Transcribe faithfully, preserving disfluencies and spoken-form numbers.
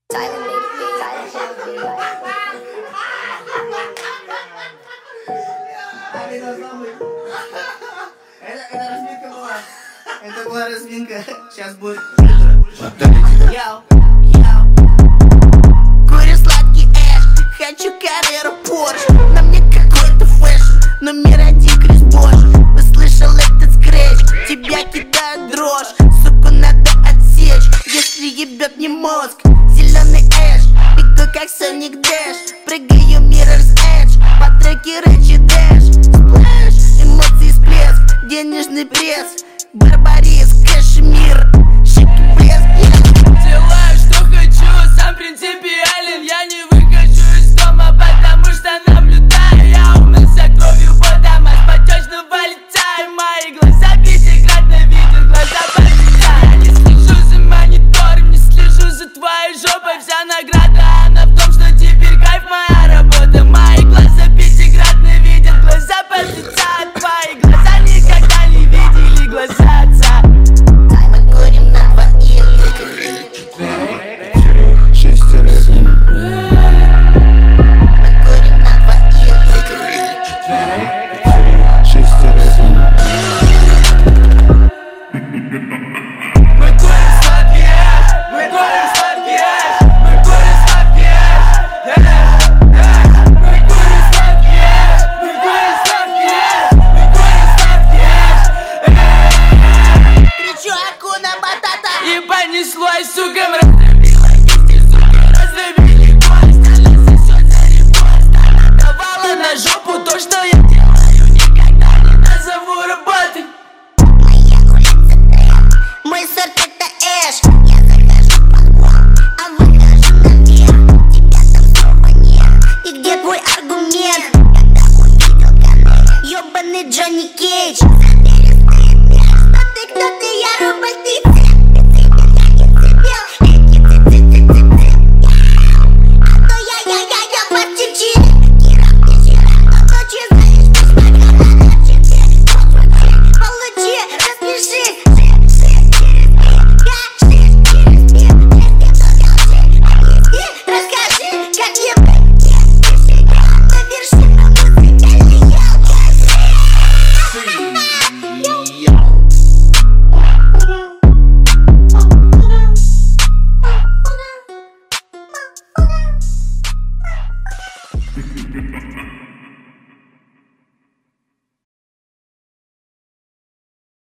Это, это разминка была. Это была разминка. Сейчас будет. Йоу, йоу. Курю сладкий эш, хочу карьеру Порш. На мне какой-то фэшн, но мир один Крис Бош. Услышал этот скретч, тебя кидает дрожь. Суку надо отсечь, если ебет не мозг. Зеленый эш, бегу как Соник Дэш. Прыгаю Mirror's Edge, по треке Рэчи Дэш. Сплэш, эмоции всплеск, денежный пресс. Барбарис, кашемир, шик и блеск. Делаю, что хочу, сам принципиален. Я не выхожу из дома, потому что наблюдаю. Я умылся кровью потом, а с потечного лица. Мои глаза пятикратно видят, глаза полетят. Я не слежу за монитором, не слежу за твоей жопой. Вся награда, она в том, что теперь кайф моя.